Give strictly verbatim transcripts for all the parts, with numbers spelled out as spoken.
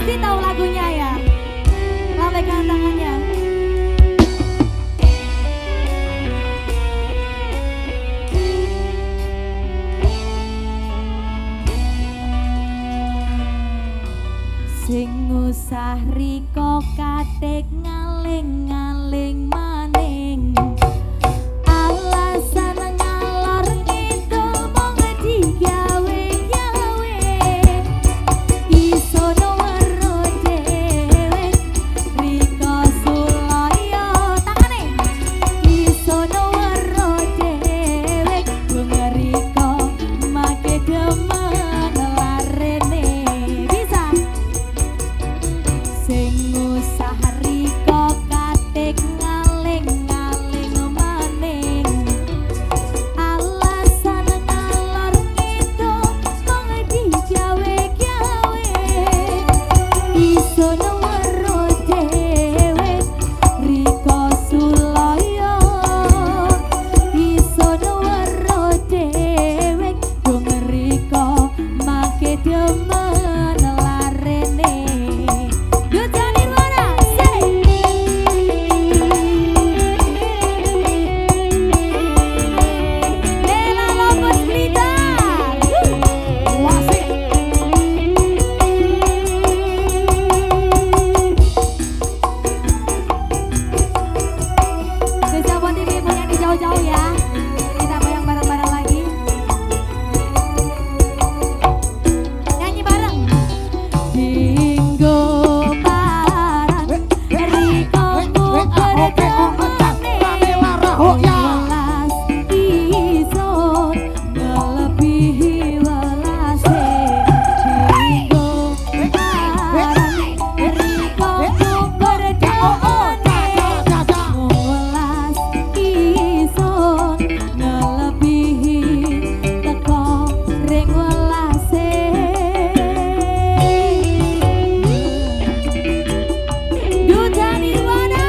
Pasti tahu lagunya ya. Lambaikan tangannya. Sing usah riko katik ngaling-ngaling maning. Alasan ngalor ngidul mong digawe-gawe. Iso nomero dhewe riko sulaya tangane. Iso nomero dhewe wong riko make demen larene. Bisa sing usah riko katik ngaling-ngaling maning. Alasan ngalor ngidul mong digawe-gawe. Iso nomero dhewe riko sulaya. Iso nomero dhewe wong riko make demen larene. Jauh-jauh ya, kita goyang bareng-bareng lagi. Nyanyi bareng. Dinggo barang riko berdamane. Welas iso ngelebihi welase. Dinggo barang riko berdamane. Welas iso ngelebihi teko ring welase. Duta Nirwana.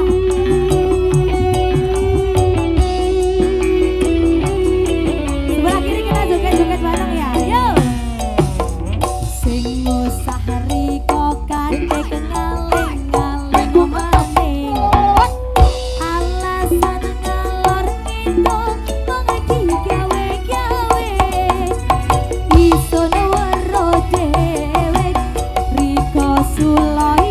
Sebelah kiri kita joget-joget bareng ya. Yo. Sing usah riko katik ngaling-ngaling maning. Alasan ngalor ngidul mong digawe-gawe. Iso nomero dhewe riko sulaya.